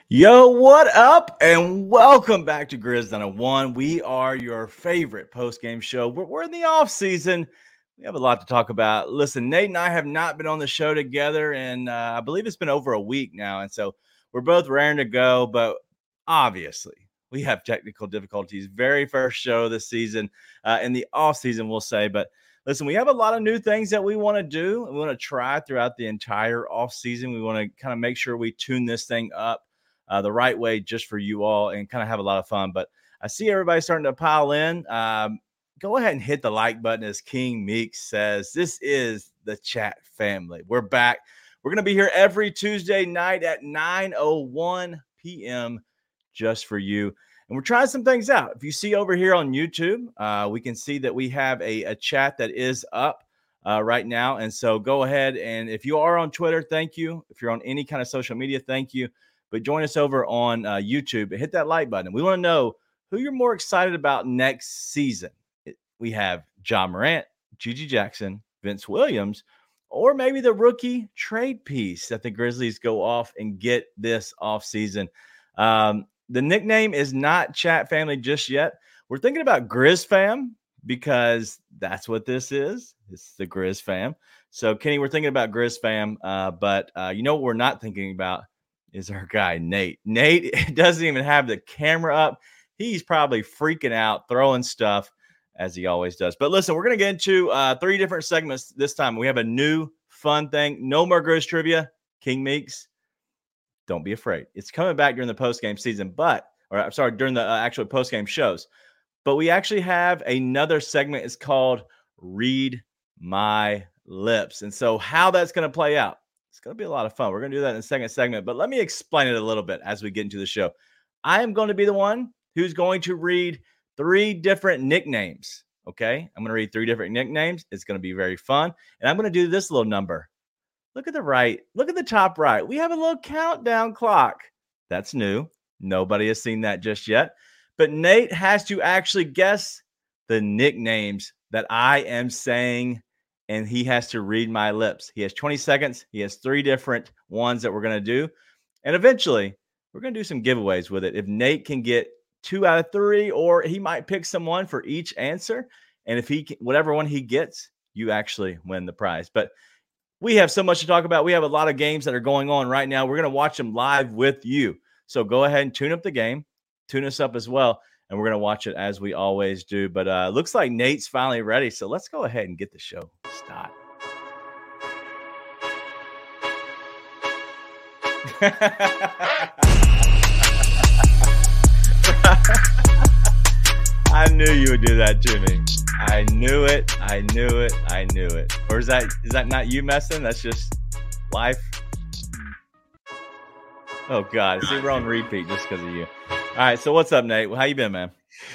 Yo, what up? And welcome back to Grizz 101. We are your favorite post-game show. We're in the off season. We have a lot to talk about. Listen, Nate and I have not been on the show together, and I believe it's been over a week now. And so we're both raring to go, but obviously we have technical difficulties. Very first show this season, in the off season, we'll say. But listen, we have a lot of new things that we want to do. We want to try throughout the entire off season. We want to kind of make sure we tune this thing up the right way just for you all and kind of have a lot of fun. But I see everybody starting to pile in. Go ahead and hit the like button, as King Meek says. This is the chat family. We're back. We're going to be here every Tuesday night at 9:01 p.m. just for you. And we're trying some things out. If you see over here on YouTube, we can see that we have a chat that is up right now. And so go ahead. And if you are on Twitter, thank you. If you're on any kind of social media, thank you. But join us over on YouTube and hit that like button. We want to know who you're more excited about next season. We have Ja Morant, Gigi Jackson, Vince Williams, or maybe the rookie trade piece that the Grizzlies go off and get this offseason. The nickname is not Chat Family just yet. We're thinking about Grizz Fam because that's what this is. It's the Grizz Fam. So, Kenny, we're thinking about Grizz Fam, but you know what we're not thinking about is our guy, Nate. Nate doesn't even have the camera up. He's probably freaking out, throwing stuff as he always does. But listen, we're going to get into 3 different segments this time. We have a new fun thing. No more Grizz trivia. King Meeks, don't be afraid. It's coming back during the postgame season, during the actual postgame shows. But we actually have another segment. It's called Read My Lips. And so how that's going to play out, it's going to be a lot of fun. We're going to do that in the second segment, but let me explain it a little bit as we get into the show. I am going to be the one who's going to read 3 different nicknames, okay? I'm going to read 3 different nicknames. It's going to be very fun, and I'm going to do this little number. Look at the right. Look at the top right. We have a little countdown clock. That's new. Nobody has seen that just yet, but Nate has to actually guess the nicknames that I am saying, and he has to read my lips. He has 20 seconds. He has 3 different ones that we're going to do. And eventually, we're going to do some giveaways with it. If Nate can get 2 out of 3, or he might pick someone for each answer. And if whatever one he gets, you actually win the prize. But we have so much to talk about. We have a lot of games that are going on right now. We're going to watch them live with you. So go ahead and tune up the game. Tune us up as well. And we're going to watch it as we always do. But looks like Nate's finally ready. So let's go ahead and get the show started. I knew you would do that to me. I knew it. I knew it. I knew it. Or is that not you messing? That's just life. Oh God. See, we're on repeat just because of you. All right. So what's up, Nate? How you been, man?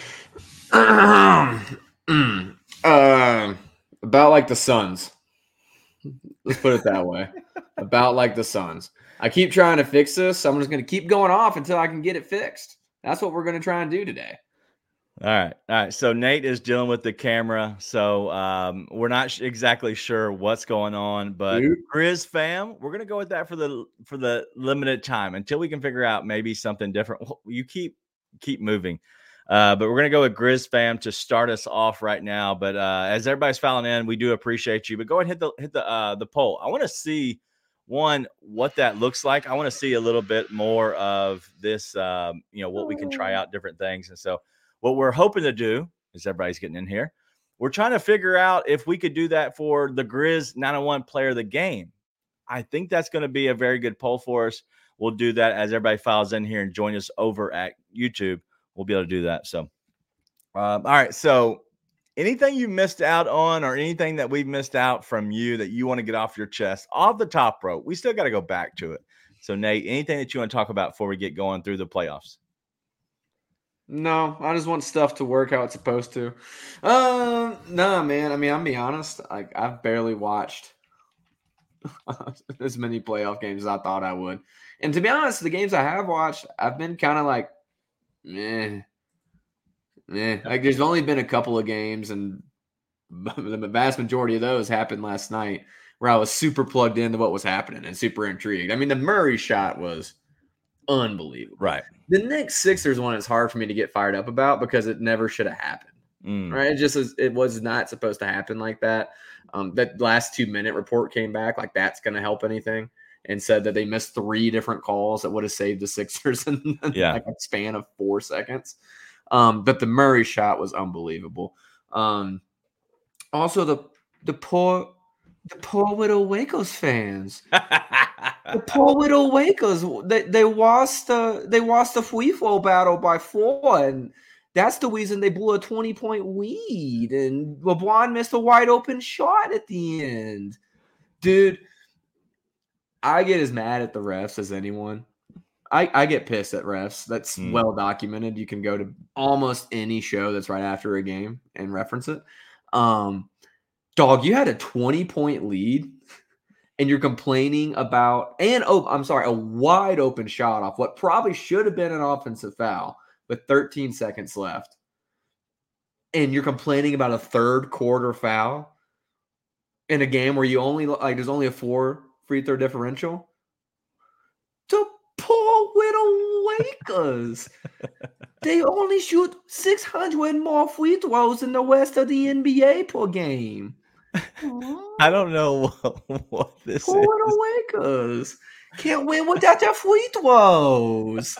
About like the Suns. Let's put it that way. About like the Suns. I keep trying to fix this. I'm just going to keep going off until I can get it fixed. That's what we're going to try and do today. All right. So Nate is dealing with the camera. So we're not exactly sure what's going on, but Grizz fam, we're going to go with that for the limited time until we can figure out maybe something different. You keep moving. But we're going to go with Grizz fam to start us off right now. But as everybody's filing in, we do appreciate you. But go ahead and hit the poll. I want to see what that looks like. I want to see a little bit more of this, what we can try out, different things. And so what we're hoping to do is, everybody's getting in here, we're trying to figure out if we could do that for the Grizz 901 player of the game. I think that's going to be a very good poll for us. We'll do that as everybody files in here and join us over at YouTube. We'll be able to do that. So, all right. So anything you missed out on, or anything that we've missed out from you that you want to get off your chest, off the top rope, we still got to go back to it. So Nate, anything that you want to talk about before we get going through the playoffs? No, I just want stuff to work how it's supposed to. No, man. I mean, I'm be honest. I've barely watched as many playoff games as I thought I would. And to be honest, the games I have watched, I've been kind of like, meh. Like, there's only been a couple of games, and the vast majority of those happened last night, where I was super plugged into what was happening and super intrigued. I mean, the Murray shot was unbelievable. Right. The Knicks Sixers one is hard for me to get fired up about because it never should have happened. Right? It was not supposed to happen like that. That last 2-minute report came back like that's going to help anything, and said that they missed 3 different calls that would have saved the Sixers in like a span of 4 seconds. But the Murray shot was unbelievable. Also the poor Little Wacos fans. The poor Little Wacos. They lost the free throw battle by 4, and that's the reason they blew a 20-point lead. And LeBron missed a wide open shot at the end. Dude, I get as mad at the refs as anyone. I get pissed at refs. That's well documented. You can go to almost any show that's right after a game and reference it. Dog, you had a 20-point lead and you're complaining about a wide open shot off what probably should have been an offensive foul with 13 seconds left. And you're complaining about a third quarter foul in a game where there's only a 4 free throw differential. The poor Little Lakers. They only shoot 600 more free throws than the rest of the NBA per game. I don't know what this poor is. Little Lakers can't win without their free throws.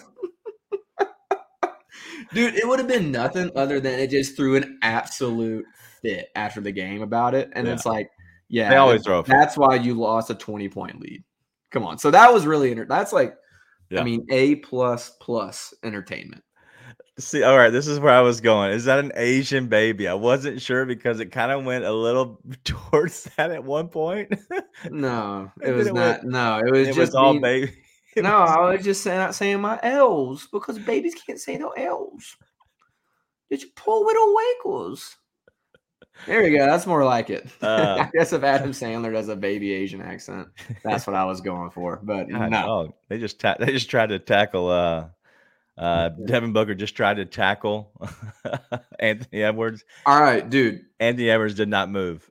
Dude, it would have been nothing other than it just threw an absolute fit after the game about it. And it's like, yeah, they always throw a fit. That's why you lost a 20-point lead. Come on. So that was really that's like, I mean, A++ entertainment. See, all right, this is where I was going. Is that an Asian baby? I wasn't sure because it kind of went a little towards that at one point. No, it was not. No, it was all baby. No, I was just saying my L's because babies can't say no L's. Did you pull Little Wakers? There we go. That's more like it. I guess if Adam Sandler does a baby Asian accent, that's what I was going for. But no, they just tried to tackle. Devin Booker just tried to tackle Anthony Edwards. All right, dude. Anthony Edwards did not move.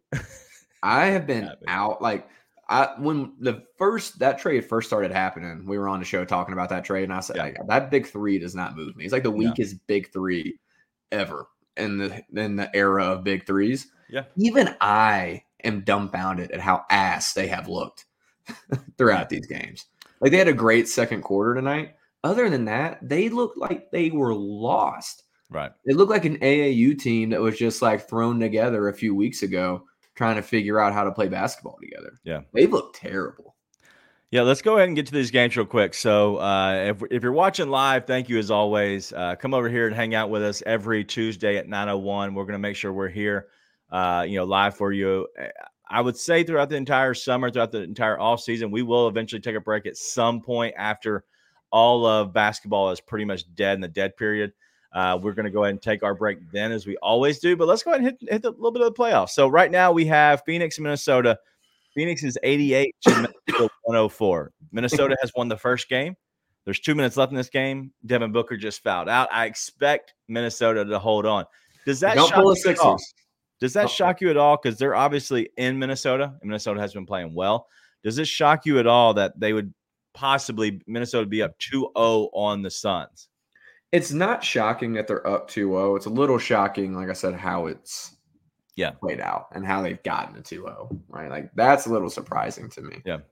I have been out when that trade first started happening. We were on the show talking about that trade, and I said that big 3 does not move me. It's like the weakest big 3 ever in the era of big 3s. Yeah. Even I am dumbfounded at how ass they have looked throughout these games. Like they had a great second quarter tonight. Other than that, they looked like they were lost. Right. It looked like an AAU team that was just like thrown together a few weeks ago trying to figure out how to play basketball together. Yeah. They look terrible. Yeah, let's go ahead and get to these games real quick. So if you're watching live, thank you as always. Come over here and hang out with us every Tuesday at 9:01. We're going to make sure we're here, live for you. I would say throughout the entire summer, throughout the entire off season, we will eventually take a break at some point after all of basketball is pretty much dead in the dead period. We're going to go ahead and take our break then, as we always do. But let's go ahead and hit a little bit of the playoffs. So right now we have Phoenix and Minnesota. Phoenix is 88 to Minnesota 104. Minnesota has won the first game. There's 2 minutes left in this game. Devin Booker just fouled out. I expect Minnesota to hold on. Does that shock you at all? Does that shock you at all? Because they're obviously in Minnesota, and Minnesota has been playing well. Does it shock you at all that they would possibly Minnesota be up 2-0 on the Suns? It's not shocking that they're up 2-0. It's a little shocking, like I said, how it's played out and how they've gotten to 2-0, right? Like that's a little surprising to me. Yeah.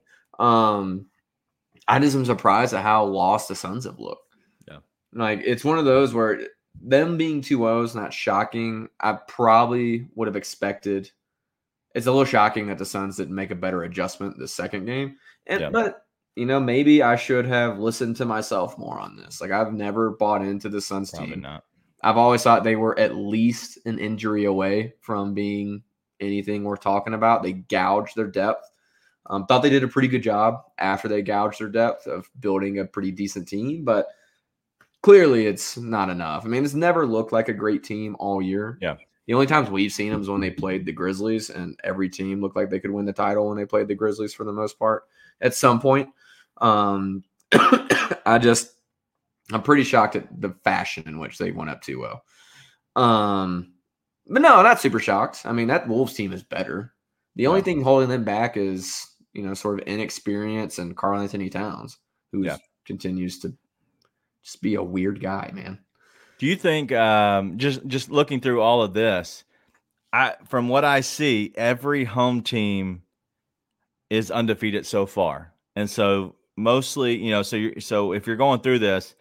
I just am surprised at how lost the Suns have looked. Yeah. Like it's one of those where them being 2-0 is not shocking. I probably would have expected. It's a little shocking that the Suns didn't make a better adjustment the second game. But maybe I should have listened to myself more on this. Like I've never bought into the Suns Probably team. Not. I've always thought they were at least an injury away from being anything we're talking about. They gouged their depth. Thought they did a pretty good job after they gouged their depth of building a pretty decent team, but clearly it's not enough. I mean, it's never looked like a great team all year. Yeah. The only times we've seen them is when they played the Grizzlies, and every team looked like they could win the title when they played the Grizzlies for the most part at some point. I'm pretty shocked at the fashion in which they went up 2-0. But no, not super shocked. I mean, that Wolves team is better. The only thing holding them back is, sort of inexperience and Karl Anthony Towns, who continues to just be a weird guy, man. Do you think just looking through all of this, from what I see, every home team is undefeated so far, and so mostly, so if you're going through this,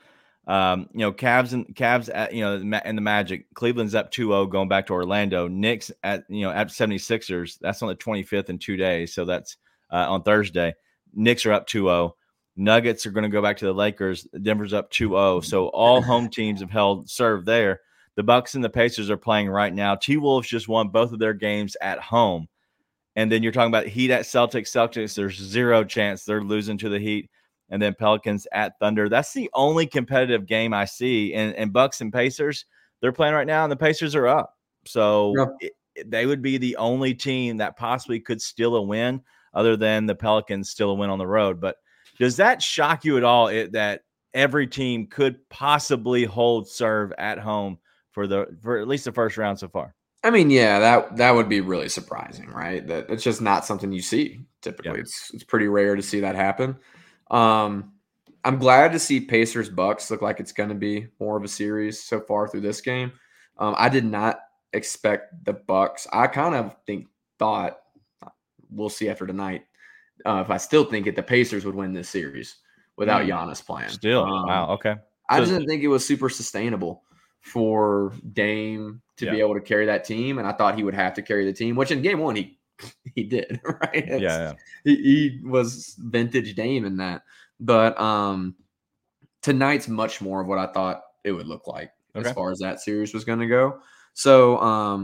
Cavs at, and the Magic, Cleveland's up 2-0 going back to Orlando. Knicks at 76ers. That's on the 25th in 2 days, so that's on Thursday. Knicks are up 2-0. Nuggets are going to go back to the Lakers. Denver's up 2-0. So all home teams have held serve there. The Bucks and the Pacers are playing right now. T-Wolves just won both of their games at home. And then you're talking about Heat at Celtics. Celtics, there's zero chance they're losing to the Heat. And then Pelicans at Thunder. That's the only competitive game I see. And Bucks and Pacers, they're playing right now, and the Pacers are up. So they would be the only team that possibly could steal a win, other than the Pelicans steal a win on the road. But does that shock you at all that every team could possibly hold serve at home for at least the first round so far? I mean, yeah, that would be really surprising, right? That it's just not something you see typically. Yeah. It's pretty rare to see that happen. I'm glad to see Pacers Bucks look like it's going to be more of a series so far through this game. I did not expect the Bucks. I kind of thought we'll see after tonight. If I still think the Pacers would win this series without Giannis playing. Still, wow, okay. I just didn't think it was super sustainable for Dame to be able to carry that team, and I thought he would have to carry the team, which in game one he did, right? He was vintage Dame in that. But tonight's much more of what I thought it would look like as far as that series was going to go. So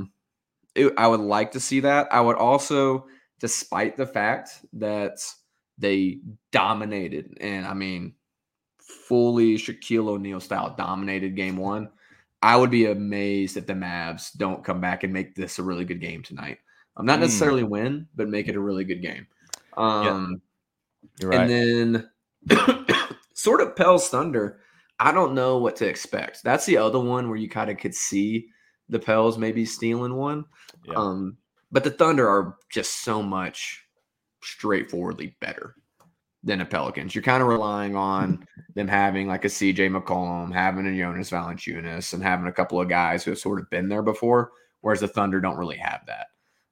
I would like to see that. I would also, despite the fact that they dominated, and I mean, fully Shaquille O'Neal style dominated game one, I would be amazed if the Mavs don't come back and make this a really good game tonight. Not necessarily win, but make it a really good game. You're right. And then sort of Pels Thunder, I don't know what to expect. That's the other one where you kind of could see the Pels maybe stealing one. Yeah. But the Thunder are just so much straightforwardly better than the Pelicans. You're kind of relying on them having like a CJ McCollum, having a Jonas Valanciunas, and having a couple of guys who have sort of been there before, whereas the Thunder don't really have that.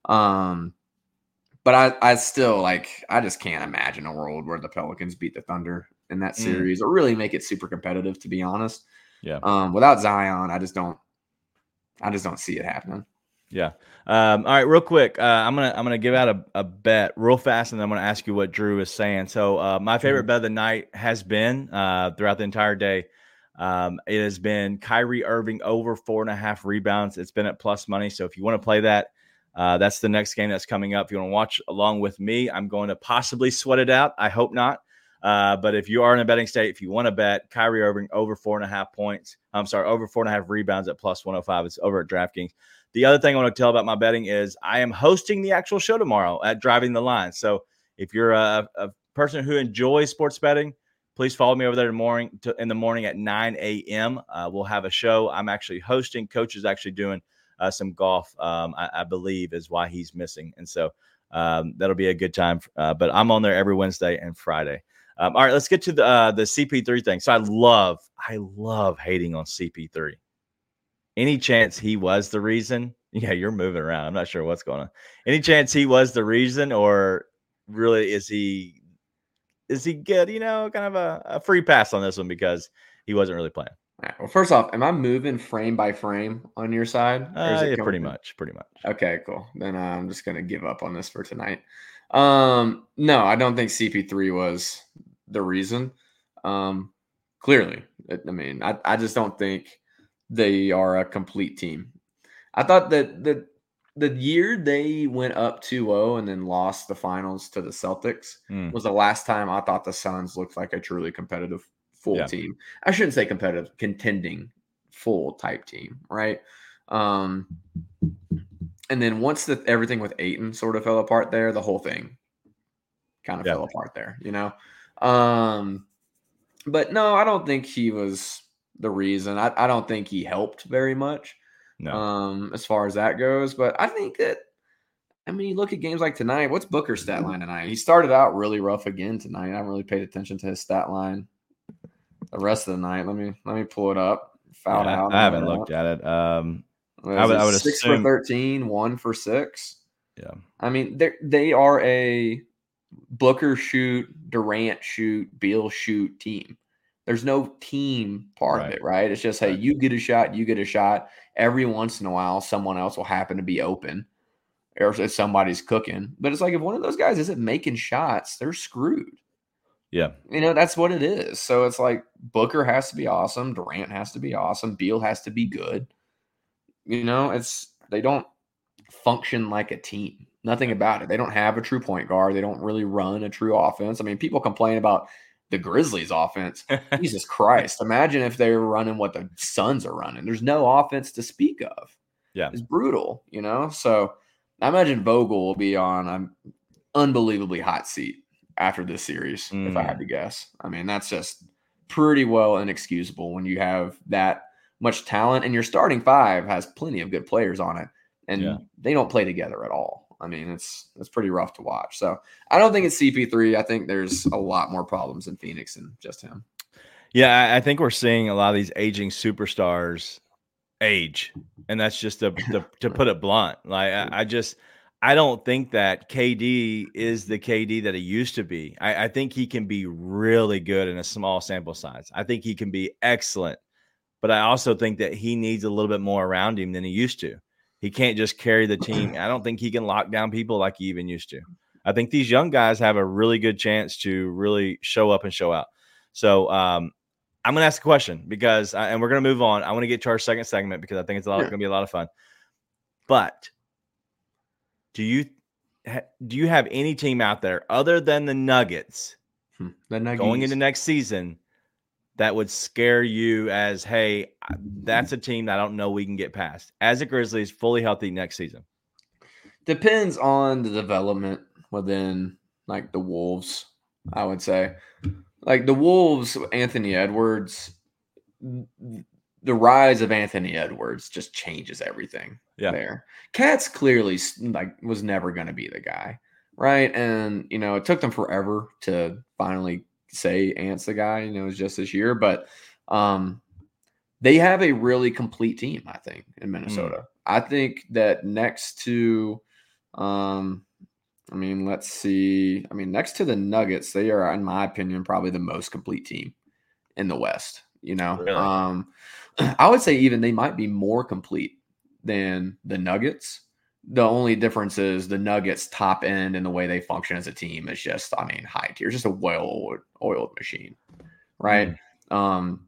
But I still I just can't imagine a world where the Pelicans beat the Thunder in that series or really make it super competitive, to be honest. Yeah. Without Zion, I just don't see it happening. Yeah. All right, real quick. I'm gonna give out a bet real fast, and then I'm gonna ask you what Drew is saying. So my favorite bet of the night has been throughout the entire day. It has been Kyrie Irving over 4.5 rebounds. It's been at plus money. So if you want to play that, that's the next game that's coming up. If you want to watch along with me, I'm going to possibly sweat it out. I hope not. But if you are in a betting state, if you want to bet Kyrie Irving over 4.5 points, over 4.5 rebounds at plus 105, it's over at DraftKings. The other thing I want to tell about my betting is I am hosting the actual show tomorrow at Driving the Line. So if you're a person who enjoys sports betting, please follow me over there in the morning at 9 a.m. We'll have a show. I'm actually hosting. Coach is actually doing some golf, I believe, is why he's missing. And so that'll be a good time. But I'm on there every Wednesday and Friday. All right, let's get to the CP3 thing. So I love hating on CP3. Any chance he was the reason? Yeah, you're moving around. I'm not sure what's going on. Any chance he was the reason, or really is he good? Kind of a free pass on this one because he wasn't really playing. All right, well, first off, am I moving frame by frame on your side? Yeah, pretty much. Okay, cool. Then I'm just gonna give up on this for tonight. No, I don't think CP3 was the reason. Clearly, I mean, I just don't think they are a complete team. I thought that the year they went up 2-0 and then lost the finals to the Celtics was the last time I thought the Suns looked like a truly competitive full team. I shouldn't say competitive, contending full type team, right? And then once everything with Ayton sort of fell apart there, the whole thing kind of fell apart there, But no, I don't think he was the reason. I don't think he helped very much. No. As far as that goes. But I think that, you look at games like tonight, what's Booker's stat line tonight? He started out really rough again tonight. I haven't really paid attention to his stat line the rest of the night. Let me pull it up. Fouled out. I haven't looked at it. I would 6 assume for 13, 1 for 6. Yeah. I mean, they are a Booker shoot, Durant shoot, Beal shoot team. There's no team part of it, right? It's just, hey, you get a shot, you get a shot. Every once in a while, someone else will happen to be open or if somebody's cooking. But it's like if one of those guys isn't making shots, they're screwed. Yeah. That's what it is. So it's like Booker has to be awesome. Durant has to be awesome. Beal has to be good. They don't function like a team. Nothing about it. They don't have a true point guard. They don't really run a true offense. I mean, people complain about the Grizzlies offense. Jesus Christ. Imagine if they were running what the Suns are running. There's no offense to speak of. Yeah. It's brutal, So I imagine Vogel will be on an unbelievably hot seat after this series, if I had to guess. I mean, that's just pretty well inexcusable when you have that much talent and your starting five has plenty of good players on it and they don't play together at all. I mean, it's pretty rough to watch. So I don't think it's CP3. I think there's a lot more problems in Phoenix than just him. Yeah, I think we're seeing a lot of these aging superstars age, and that's just to put it blunt. Like I don't think that KD is the KD that he used to be. I think he can be really good in a small sample size. I think he can be excellent, but I also think that he needs a little bit more around him than he used to. He can't just carry the team. I don't think he can lock down people like he even used to. I think these young guys have a really good chance to really show up and show out. So I'm going to ask a question because, and we're going to move on. I want to get to our second segment because I think it's going to be a lot of fun. But do you have any team out there other than the Nuggets going into next season that would scare you as, hey, that's a team that I don't know we can get past as a Grizzlies fully healthy next season? Depends on the development within like the Wolves, I would say. Like the Wolves, Anthony Edwards, the rise of Anthony Edwards just changes everything there. Cat's clearly was never going to be the guy, right? And, it took them forever to finally say Ant's the guy, it was just this year, but they have a really complete team, I think, in Minnesota. I think that next to let's see. Next to the Nuggets, they are, in my opinion, probably the most complete team in the West. Really? I would say even they might be more complete than the Nuggets. The only difference is the Nuggets top end and the way they function as a team is just, high tier. It's just a well-oiled machine, right? The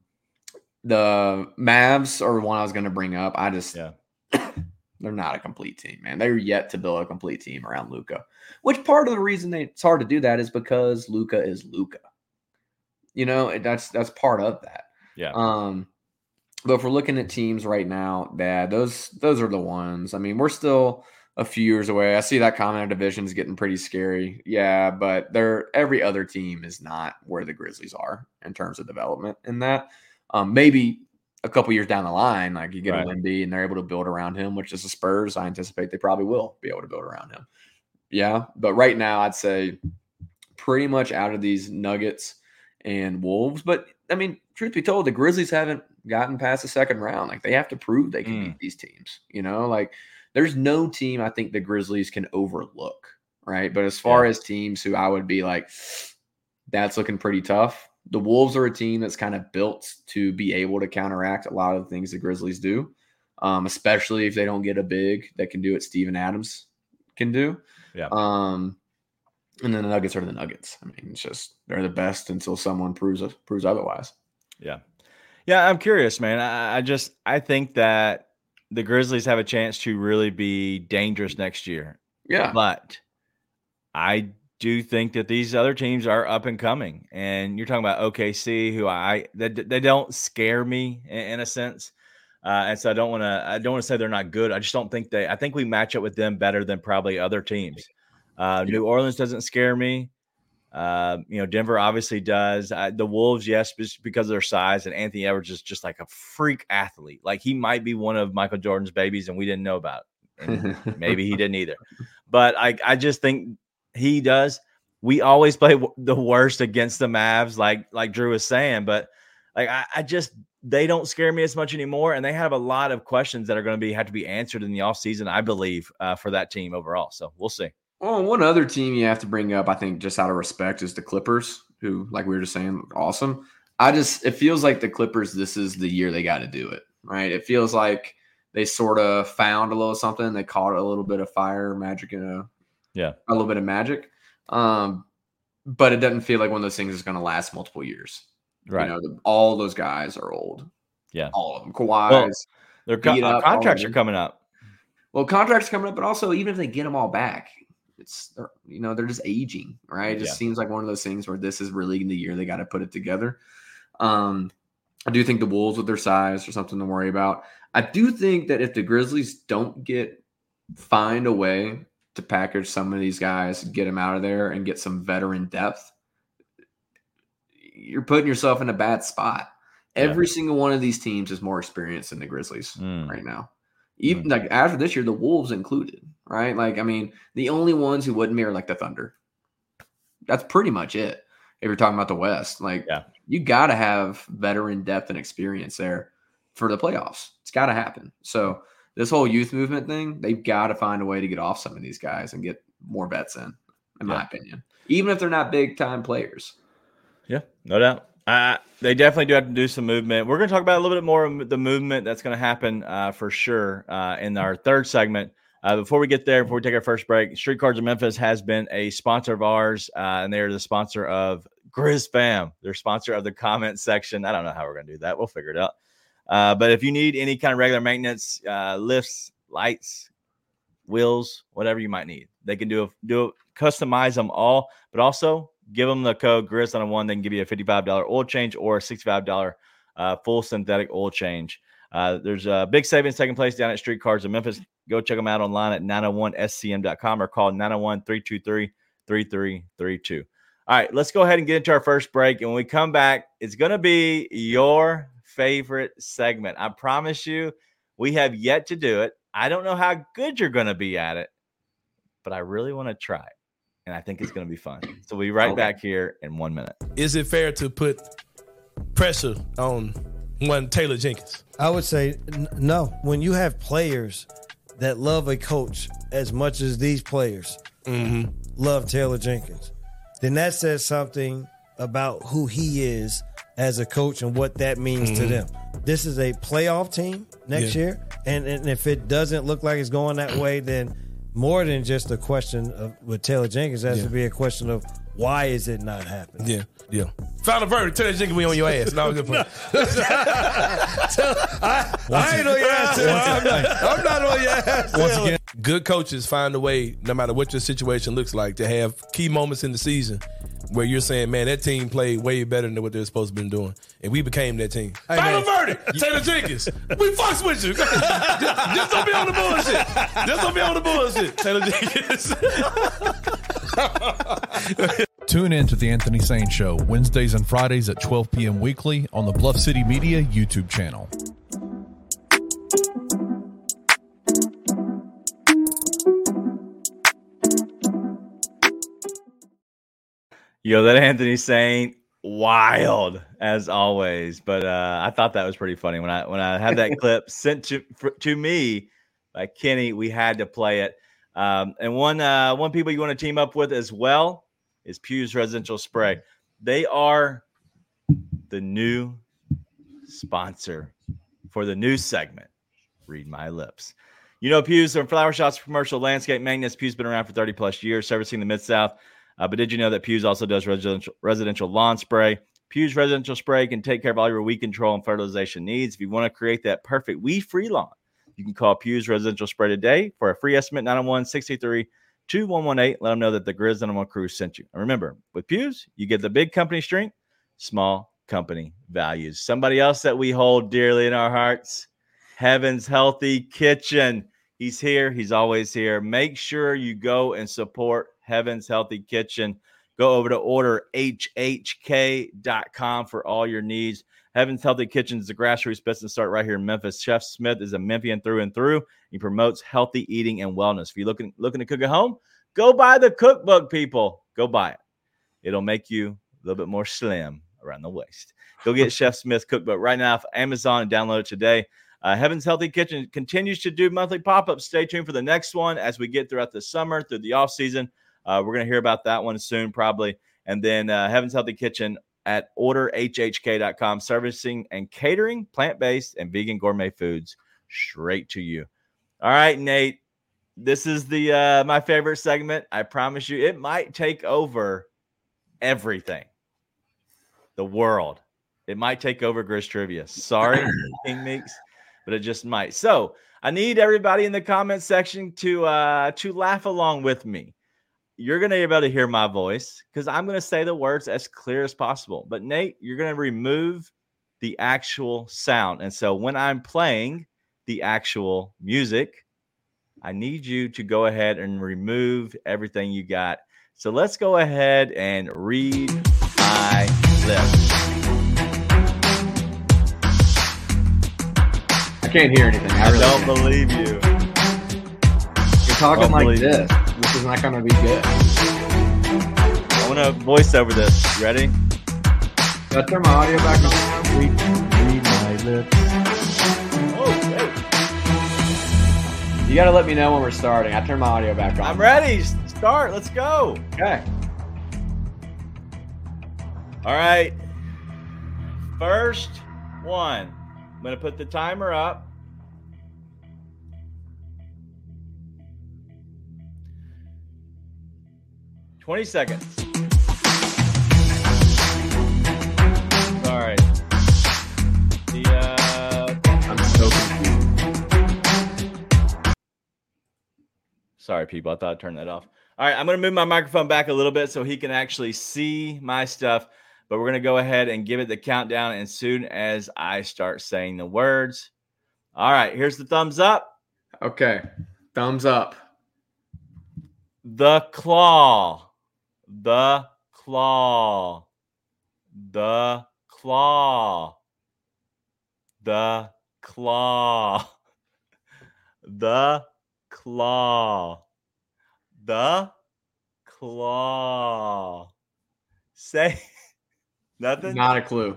Mavs are one I was going to bring up. They're not a complete team, man. They're yet to build a complete team around Luka, which part of the reason it's hard to do that is because Luka is Luka. That's part of that. Yeah. But if we're looking at teams right now, those are the ones. We're still a few years away. I see that comment division is getting pretty scary. Yeah, but every other team is not where the Grizzlies are in terms of development in that. Maybe a couple years down the line, like you get a Wemby and they're able to build around him, which is the Spurs. I anticipate they probably will be able to build around him. Yeah, but right now I'd say pretty much out of these Nuggets and Wolves. But, truth be told, the Grizzlies haven't gotten past the second round. Like they have to prove they can beat these teams. Like there's no team I think the Grizzlies can overlook, right? But as far as teams who I would be like, that's looking pretty tough. The Wolves are a team that's kind of built to be able to counteract a lot of the things the Grizzlies do, especially if they don't get a big that can do what Steven Adams can do. Yeah. And then the Nuggets are the Nuggets. It's just they're the best until someone proves otherwise. Yeah. Yeah, I'm curious, man. I think that the Grizzlies have a chance to really be dangerous next year. Yeah. But I do think that these other teams are up and coming. And you're talking about OKC, who they don't scare me in a sense. And so I don't want to say they're not good. I just don't think I think we match up with them better than probably other teams. New Orleans doesn't scare me. Denver obviously does. The Wolves, yes, because of their size, and Anthony Edwards is just like a freak athlete. Like he might be one of Michael Jordan's babies, and we didn't know about it. And maybe he didn't either. But I just think he does. We always play the worst against the Mavs, like Drew was saying. But Like I just they don't scare me as much anymore, and they have a lot of questions that are going to have to be answered in the offseason, I believe, for that team overall. So we'll see. Well, one other team you have to bring up, I think, just out of respect, is the Clippers, who, like we were just saying, look awesome. It feels like the Clippers, this is the year they got to do it, right? It feels like they sort of found a little something. They caught a little bit of fire magic a little bit of magic. But it doesn't feel like one of those things is going to last multiple years. Right. All those guys are old. Yeah. All of them. Kawhi's. Well, their contracts are coming up. Well, contracts coming up, but also even if they get them all back, they're just aging, right? It just seems like one of those things where this is really the year they got to put it together. I do think the Wolves with their size are something to worry about. I do think that if the Grizzlies don't find a way to package some of these guys, get them out of there, and get some veteran depth, you're putting yourself in a bad spot. Every single one of these teams is more experienced than the Grizzlies right now. Even like after this year, the Wolves included, right? Like, I mean, the only ones who wouldn't be are like the Thunder. That's pretty much it. If you're talking about the West, you got to have veteran depth and experience there for the playoffs. It's got to happen. So this whole youth movement thing, they've got to find a way to get off some of these guys and get more vets in my opinion, even if they're not big time players. Yeah, no doubt. They definitely do have to do some movement. We're going to talk about a little bit more of the movement that's going to happen for sure in our third segment. Before we get there, before we take our first break, Street Cards of Memphis has been a sponsor of ours, and they're the sponsor of Grizz Fam. They're sponsor of the comment section. I don't know how we're going to do that. We'll figure it out. But if you need any kind of regular maintenance, lifts, lights, wheels, whatever you might need, they can do it, customize them all, but also give them the code GRIZZ101. They can give you a $55 oil change or a $65 full synthetic oil change. There's a big savings taking place down at Street Cards of Memphis. Go check them out online at 901scm.com or call 901-323-3332. All right, let's go ahead and get into our first break. And when we come back, it's going to be your favorite segment. I promise you, we have yet to do it. I don't know how good you're going to be at it, but I really want to try it. And I think it's going to be fun. So we'll be right back here in 1 minute. Is it fair to put pressure on one Taylor Jenkins? I would say no. When you have players that love a coach as much as these players love Taylor Jenkins, then that says something about who he is as a coach and what that means to them. This is a playoff team next year. And if it doesn't look like it's going that way, then more than just a question of with Taylor Jenkins, it has to be a question of why is it not happening? Yeah. Final verdict, Taylor Jenkins, we on your ass. No, I'm good. I ain't on your ass. I'm not on your ass. Once again, good coaches find a way, no matter what your situation looks like, to have key moments in the season where you're saying, man, that team played way better than what they're supposed to be doing. And we became that team. Hey, Final verdict, Taylor Jenkins. We fucks with you. Just don't be on the bullshit. Just don't be on the bullshit, Taylor Jenkins. Tune in to The Anthony Sane Show, Wednesdays and Fridays at 12 p.m. weekly on the Bluff City Media YouTube channel. Yo, that Anthony Sane, wild as always. But I thought that was pretty funny when I had that clip sent to me by Kenny. We had to play it. And one people you want to team up with as well is Pew's Residential Spray. They are the new sponsor for the new segment, Read My Lips. You know, Pew's are flower shops, commercial landscape maintenance. Pew's been around for 30 plus years, servicing the Mid-South. But did you know that Pew's also does residential lawn spray? Pew's Residential Spray can take care of all your weed control and fertilization needs. If you want to create that perfect weed-free lawn, you can call Pew's Residential Spray today for a free estimate, 901-633-2118. Let them know that the Grizz Animal Crew sent you. And remember, with Pew's, you get the big company strength, small company values. Somebody else that we hold dearly in our hearts, Heaven's Healthy Kitchen. He's here. He's always here. Make sure you go and support Heaven's Healthy Kitchen. Go over to order HHK.com for all your needs. Heaven's Healthy Kitchen is a grassroots business start right here in Memphis. Chef Smith is a Memphian through and through. He promotes healthy eating and wellness. If you're looking to cook at home, go buy the cookbook, people. Go buy it. It'll make you a little bit more slim around the waist. Go get Chef Smith's cookbook right now off Amazon and download it today. Heaven's Healthy Kitchen continues to do monthly pop-ups. Stay tuned for the next one as we get throughout the summer, through the off season. We're going to hear about that one soon, probably. And then Heaven's Healthy Kitchen at orderhhk.com, servicing and catering plant-based and vegan gourmet foods straight to you. All right, Nate, this is the my favorite segment. I promise you, it might take over everything, the world. It might take over Grizz Trivia. Sorry, King Meeks, but it just might. So I need everybody in the comment section to laugh along with me. You're going to be able to hear my voice because I'm going to say the words as clear as possible. But Nate, you're going to remove the actual sound. And so when I'm playing the actual music, I need you to go ahead and remove everything you got. So let's go ahead and read my lips. I can't hear anything. I really don't can't. Believe you. You're talking like this. This is not going to be good. I want to voice over this. You ready? Did I turn my audio back on? Read my lips. Oh, wait. You got to let me know when we're starting. I turned my audio back on. I'm ready. Start. Let's go. Okay. All right. First one. I'm going to put the timer up. $20 seconds. Sorry. I'm so confused. Sorry, people. I thought I'd turn that off. All right. I'm going to move my microphone back a little bit so he can actually see my stuff. But we're going to go ahead and give it the countdown as soon as I start saying the words. All right. Here's the thumbs up. Okay. Thumbs up. The claw. The claw. The claw. The claw. The claw. The claw. Say nothing. Not a clue.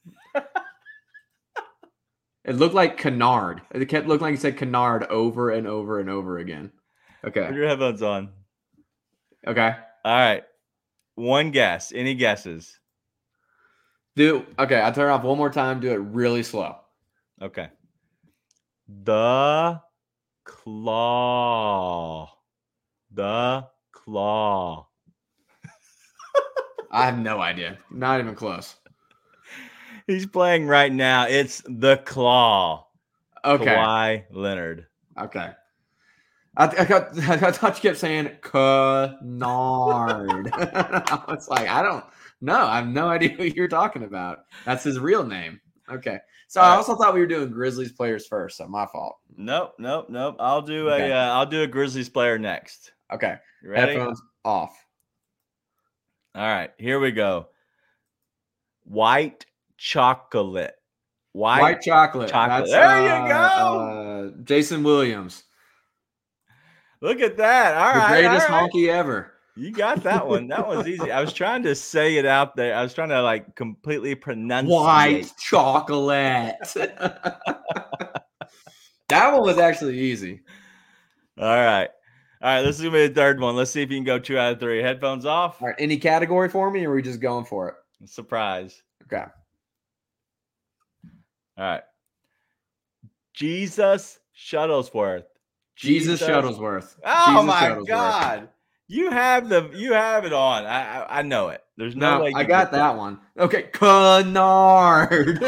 It looked like canard. It kept looking like you said canard over and over and over again. Okay. Put your headphones on. Okay. All right. One guess. Any guesses? Okay, I'll turn it off one more time. Do it really slow. Okay. The claw. The claw. I have no idea. Not even close. He's playing right now. It's the claw. Okay. Kawhi Leonard. Okay. I thought you kept saying canard. I was like, I don't know. I have no idea who you're talking about. That's his real name. Okay. So I also thought we were doing Grizzlies players first. So my fault. Nope. I'll do a Grizzlies player next. Okay. You ready? Headphones off. All right. Here we go. White chocolate. White chocolate. That's, there you go. Jason Williams. Look at that. All right. The greatest all right. honky ever. You got that one. That one's easy. I was trying to say it out there. I was trying to like completely pronounce white chocolate. That one was actually easy. All right. This is going to be the third one. Let's see if you can go 2 out of 3. Headphones off. All right. Any category for me, or are we just going for it? Surprise. Okay. All right. Jesus Shuttlesworth. Jesus Shuttlesworth. Oh Jesus my Shuttlesworth. God. You have it on. I know it. There's no way. I got that one. Okay. Canard.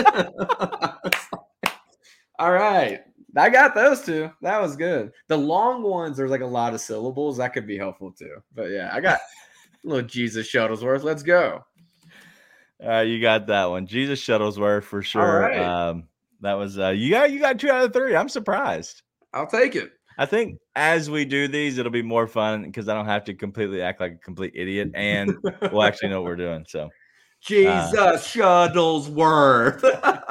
All right. I got those two. That was good. The long ones, there's like a lot of syllables. That could be helpful too. But yeah, I got a little Jesus Shuttlesworth. Let's go. You got that one. Jesus Shuttlesworth for sure. All right. That was you got 2 out of 3. I'm surprised. I'll take it. I think as we do these, it'll be more fun because I don't have to completely act like a complete idiot, and we'll actually know what we're doing. So, Jesus Shuttlesworth.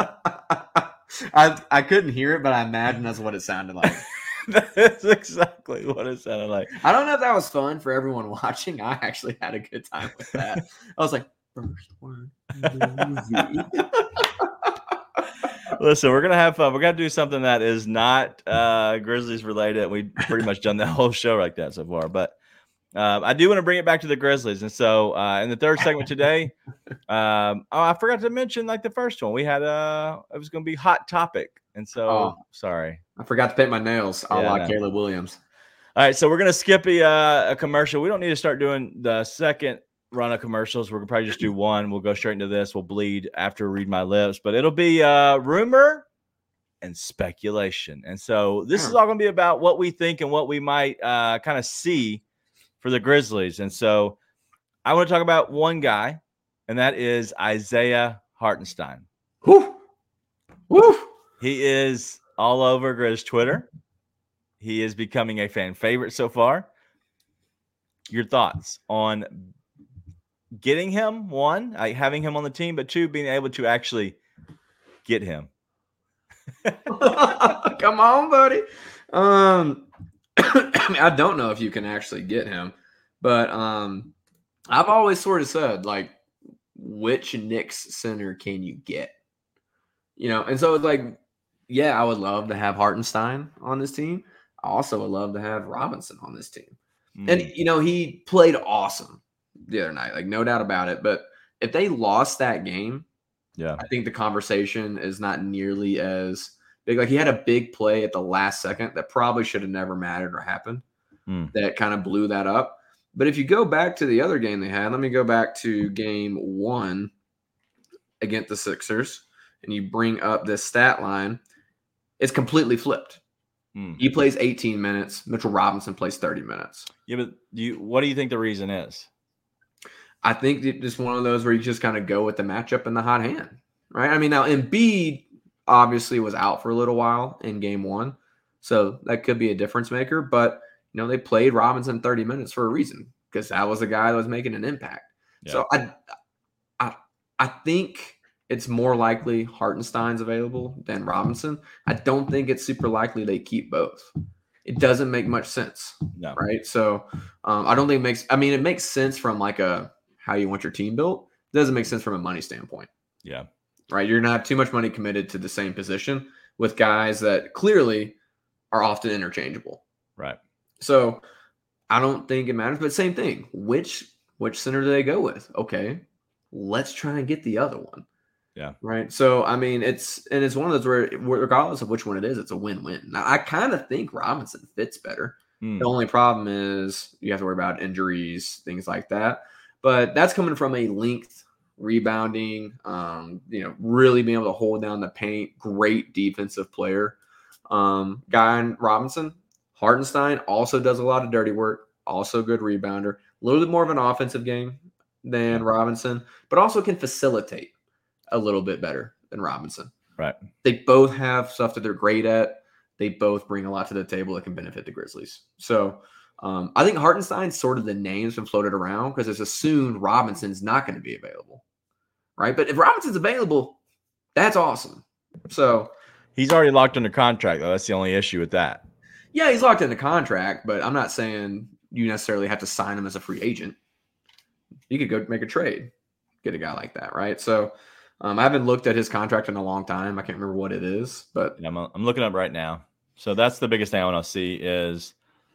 I couldn't hear it, but I imagine that's what it sounded like. That's exactly what it sounded like. I don't know if that was fun for everyone watching. I actually had a good time with that. I was like, first word in the movie. Listen, we're gonna have fun. We're gonna do something that is not Grizzlies related. We've pretty much done the whole show like that so far, but I do want to bring it back to the Grizzlies. And so in the third segment today, I forgot to mention like the first one. We had it was gonna be Hot Topic. And so sorry. I forgot to paint my nails. I like Caleb Williams. All right, so we're gonna skip a commercial. We don't need to start doing the second run of commercials. We're gonna probably just do one. We'll go straight into this. We'll bleed after Read My Lips, but it'll be rumor and speculation. And so this is all gonna be about what we think and what we might kind of see for the Grizzlies. And so I want to talk about one guy, and that is Isaiah Hartenstein. Woo! Woo! He is all over Grizz Twitter. He is becoming a fan favorite so far. Your thoughts on getting him, one, having him on the team, but two, being able to actually get him? Come on, buddy. I mean, I don't know if you can actually get him, but I've always sort of said, like, which Knicks center can you get? You know, and so it's like, yeah, I would love to have Hartenstein on this team. I also would love to have Robinson on this team. And, you know, he played awesome the other night, like no doubt about it. But if they lost that game, I think the conversation is not nearly as big. Like, he had a big play at the last second that probably should have never mattered or happened. That kind of blew that up. But if you go back to the other game they had, let me go back to game 1 against the Sixers, and you bring up this stat line, it's completely flipped. He plays 18 minutes. Mitchell Robinson plays 30 minutes. Yeah, but what do you think the reason is? I think it's just one of those where you just kind of go with the matchup and the hot hand, right? I mean, now Embiid obviously was out for a little while in game 1, so that could be a difference maker. But, you know, they played Robinson 30 minutes for a reason, because that was the guy that was making an impact. Yeah. So I think it's more likely Hartenstein's available than Robinson. I don't think it's super likely they keep both. It doesn't make much sense, right? So I don't think it makes – I mean, it makes sense from like how you want your team built. It doesn't make sense from a money standpoint. Yeah. Right? You're going to have too much money committed to the same position with guys that clearly are often interchangeable. Right. So I don't think it matters, but same thing. Which center do they go with? Okay, let's try and get the other one. Yeah. Right. So, I mean, it's one of those where regardless of which one it is, it's a win-win. Now, I kind of think Robinson fits better. The only problem is you have to worry about injuries, things like that. But that's coming from a length, rebounding, really being able to hold down the paint, great defensive player. Guy in Robinson, Hartenstein also does a lot of dirty work, also good rebounder, a little bit more of an offensive game than Robinson, but also can facilitate a little bit better than Robinson. Right. They both have stuff that they're great at. They both bring a lot to the table that can benefit the Grizzlies. So I think Hartenstein's sort of the name's been floated around because it's assumed Robinson's not going to be available. Right. But if Robinson's available, that's awesome. So he's already locked under contract, though. That's the only issue with that. Yeah, he's locked into contract, but I'm not saying you necessarily have to sign him as a free agent. You could go make a trade, get a guy like that, right? So I haven't looked at his contract in a long time. I can't remember what it is, but I'm looking up right now. So that's the biggest thing I want to see is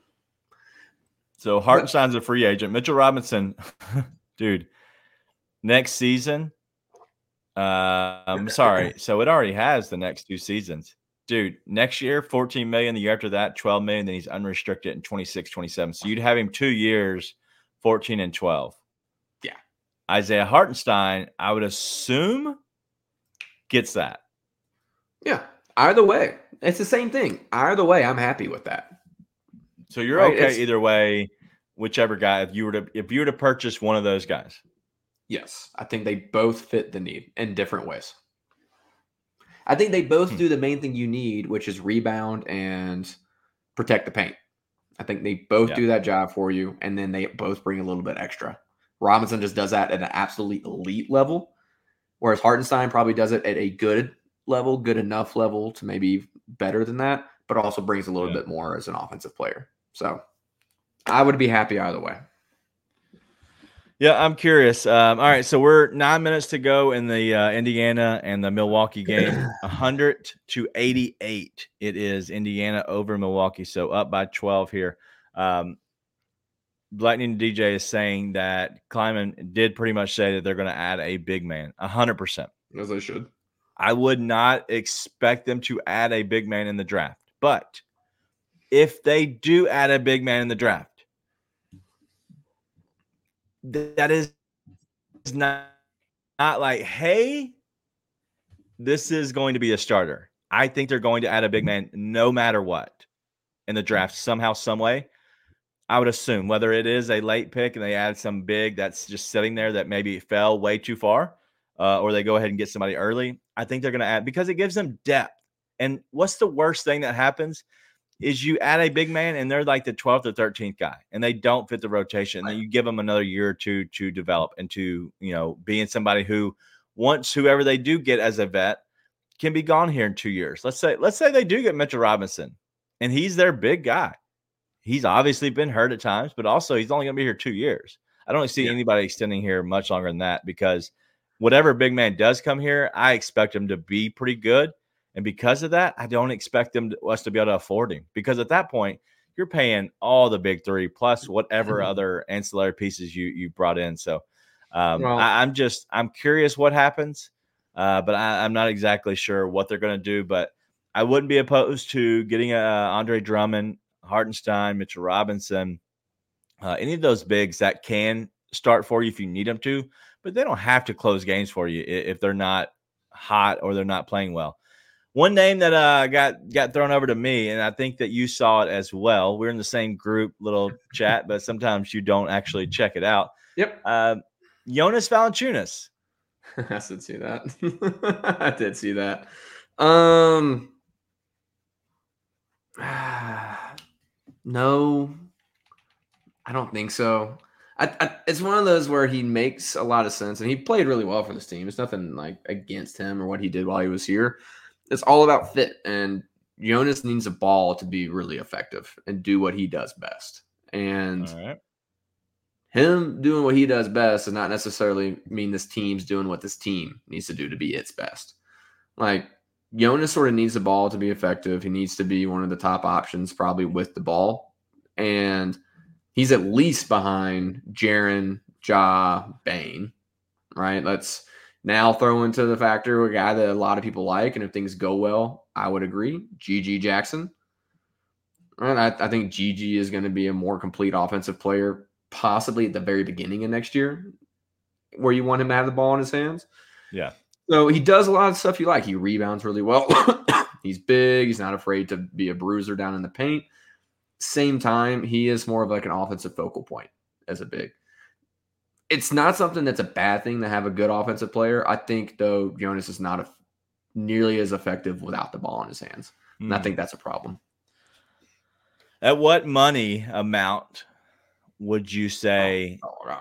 so Hartenstein's a free agent. Mitchell Robinson, dude, next season. I'm sorry. So it already has the next 2 seasons. Dude, next year, $14 million. The year after that, $12 million. Then he's unrestricted in 26, 27. So you'd have him 2 years, 14 and 12. Yeah. Isaiah Hartenstein, I would assume, gets that. Yeah. Either way, it's the same thing. Either way, I'm happy with that. So you're right? Okay either way, whichever guy. If you were to purchase one of those guys. Yes, I think they both fit the need in different ways. I think they both do the main thing you need, which is rebound and protect the paint. I think they both do that job for you, and then they both bring a little bit extra. Robinson just does that at an absolutely elite level, whereas Hartenstein probably does it at a good level, good enough level to maybe better than that, but also brings a little bit more as an offensive player. So I would be happy either way. Yeah, I'm curious. All right, so we're 9 minutes to go in the Indiana and the Milwaukee game. 100-88. It is Indiana over Milwaukee, so up by 12 here. Lightning DJ is saying that Kleiman did pretty much say that they're going to add a big man, 100%. As they should. I would not expect them to add a big man in the draft. But if they do add a big man in the draft, that is not like, hey, this is going to be a starter. I think they're going to add a big man no matter what in the draft somehow, some way. I would assume whether it is a late pick and they add some big that's just sitting there that maybe fell way too far, or they go ahead and get somebody early. I think they're going to add because it gives them depth. And what's the worst thing that happens is you add a big man and they're like the 12th or 13th guy and they don't fit the rotation. And then you give them another year or two to develop and to, being somebody who once whoever they do get as a vet can be gone here in 2 years. Let's say they do get Mitchell Robinson and he's their big guy. He's obviously been hurt at times, but also he's only going to be here 2 years. I don't see anybody extending here much longer than that because whatever big man does come here, I expect him to be pretty good. And because of that, I don't expect us to be able to afford him because at that point, you're paying all the big three plus whatever other ancillary pieces you brought in. So I'm curious what happens, but I'm not exactly sure what they're going to do. But I wouldn't be opposed to getting Andre Drummond, Hartenstein, Mitchell Robinson, any of those bigs that can start for you if you need them to, but they don't have to close games for you if they're not hot or they're not playing well. One name that got thrown over to me, and I think that you saw it as well. We're in the same group, little chat, but sometimes you don't actually check it out. Yep. Jonas Valanciunas. I did see that. I did see that. No, I don't think so. It's one of those where he makes a lot of sense, and he played really well for this team. It's nothing like against him or what he did while he was here. It's all about fit, and Jonas needs a ball to be really effective and do what he does best. And him doing what he does best does not necessarily mean this team's doing what this team needs to do to be its best. Like, Jonas sort of needs the ball to be effective. He needs to be one of the top options probably with the ball. And he's at least behind Jaren, Ja, Bane, right? Let's now throw into the factor a guy that a lot of people like. And if things go well, I would agree. GG Jackson. Right? I think GG is going to be a more complete offensive player, possibly at the very beginning of next year, where you want him to have the ball in his hands. Yeah. So he does a lot of stuff you like. He rebounds really well. He's big. He's not afraid to be a bruiser down in the paint. Same time, he is more of like an offensive focal point as a big. It's not something that's a bad thing to have a good offensive player. I think, though, Jonas is not nearly as effective without the ball in his hands. And I think that's a problem. At what money amount would you say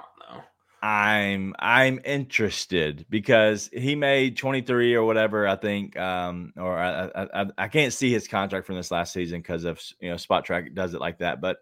I'm interested? Because he made 23 or whatever, I think, or I can't see his contract from this last season because of Spot Track does it like that. But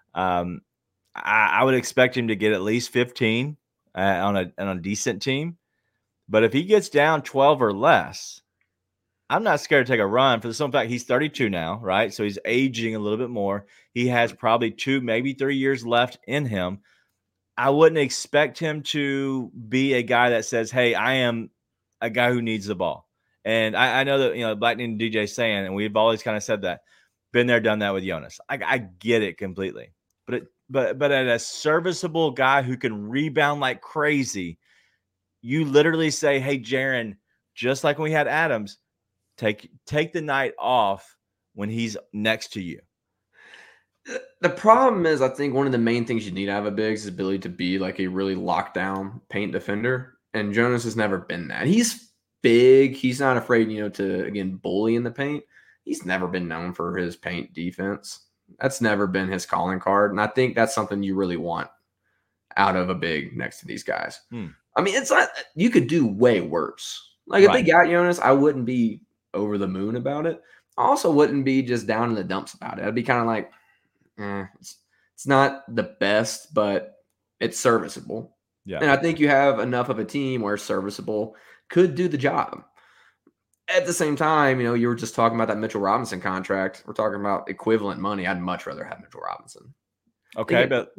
I would expect him to get at least 15 on a decent team. But if he gets down 12 or less, I'm not scared to take a run for the simple fact he's 32 now, right? So he's aging a little bit more. He has probably 2, maybe 3 years left in him. I wouldn't expect him to be a guy that says, hey, I am a guy who needs the ball. And I know that, Lightning DJ saying, and we've always kind of said that, been there, done that with Jonas. I get it completely. But at a serviceable guy who can rebound like crazy, you literally say, hey, Jaren, just like when we had Adams, take the night off when he's next to you. The problem is, I think one of the main things you need out of a big is his ability to be like a really locked down paint defender. And Jonas has never been that. He's big. He's not afraid, to, again, bully in the paint. He's never been known for his paint defense. That's never been his calling card. And I think that's something you really want out of a big next to these guys. I mean, it's not, you could do way worse. Like if they got Jonas, I wouldn't be over the moon about it. I also wouldn't be just down in the dumps about it. I'd be kind of like, it's not the best, but it's serviceable. Yeah. And I think you have enough of a team where serviceable could do the job. At the same time, you were just talking about that Mitchell Robinson contract. We're talking about equivalent money. I'd much rather have Mitchell Robinson. Okay, but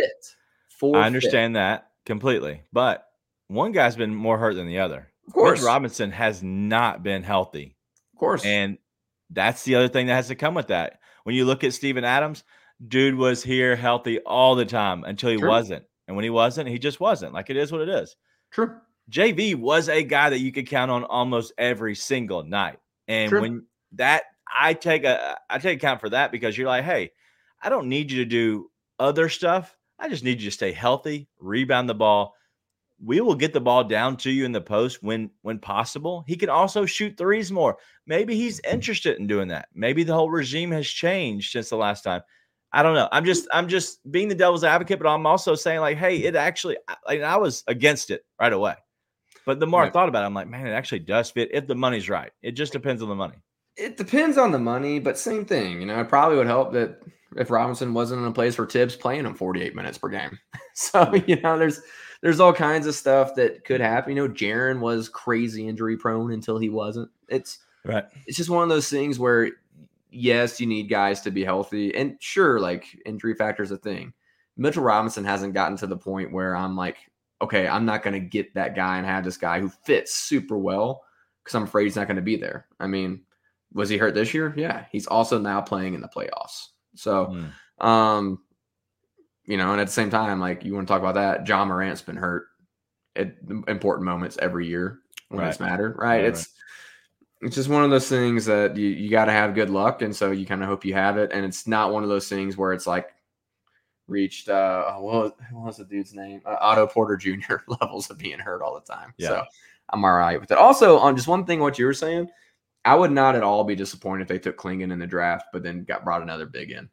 I understand that completely. But one guy's been more hurt than the other. Of course. Mitch Robinson has not been healthy. Of course. And that's the other thing that has to come with that. When you look at Steven Adams, dude was here healthy all the time until he wasn't. And when he wasn't, he just wasn't. Like, it is what it is. True. JV was a guy that you could count on almost every single night. And when that, I take account for that, because you're like, hey, I don't need you to do other stuff. I just need you to stay healthy, rebound the ball. We will get the ball down to you in the post when possible. He can also shoot threes more. Maybe he's interested in doing that. Maybe the whole regime has changed since the last time. I don't know. I'm just being the devil's advocate, but I'm also saying, like, hey, it actually, I was against it right away. But the more I thought about it, I'm like, man, it actually does fit if the money's right. It just depends on the money. It depends on the money, but same thing. It probably would help that if Robinson wasn't in a place where Tibbs playing him 48 minutes per game. So, there's all kinds of stuff that could happen. Jaren was crazy injury prone until he wasn't. It's just one of those things where, yes, you need guys to be healthy. And sure, like, injury factor is a thing. Mitchell Robinson hasn't gotten to the point where I'm like, okay, I'm not going to get that guy and have this guy who fits super well because I'm afraid he's not going to be there. I mean, was he hurt this year? Yeah. He's also now playing in the playoffs. So, and at the same time, like, you want to talk about that, John Morant's been hurt at important moments every year when it's mattered, right? It's just one of those things that you got to have good luck. And so you kind of hope you have it. And it's not one of those things where it's like, reached what was the dude's name? Otto Porter Jr. levels of being hurt all the time. Yeah. So I'm all right with it. Also, on just one thing, what you were saying, I would not at all be disappointed if they took Klingon in the draft, but then brought another big in.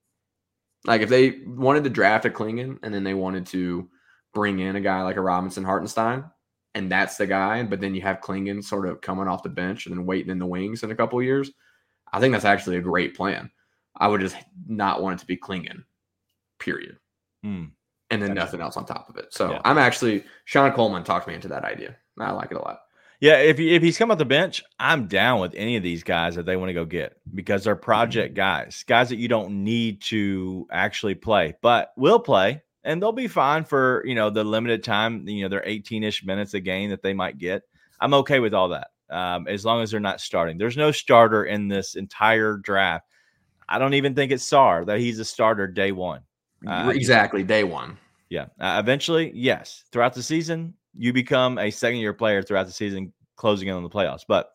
Like, if they wanted to draft a Klingon and then they wanted to bring in a guy like a Robinson Hartenstein, and that's the guy, but then you have Klingon sort of coming off the bench and then waiting in the wings in a couple of years, I think that's actually a great plan. I would just not want it to be Klingon. Period. And then nothing else on top of it. So I'm actually, Sean Coleman talked me into that idea. I like it a lot. Yeah, if he's come off the bench, I'm down with any of these guys that they want to go get, because they're project guys that you don't need to actually play, but will play, and they'll be fine for, the limited time, their 18-ish minutes a game that they might get. I'm okay with all that, as long as they're not starting. There's no starter in this entire draft. I don't even think it's Sarr that he's a starter day one. Exactly, day one. Yeah. Eventually, yes. Throughout the season, you become a second-year player throughout the season, closing in on the playoffs. But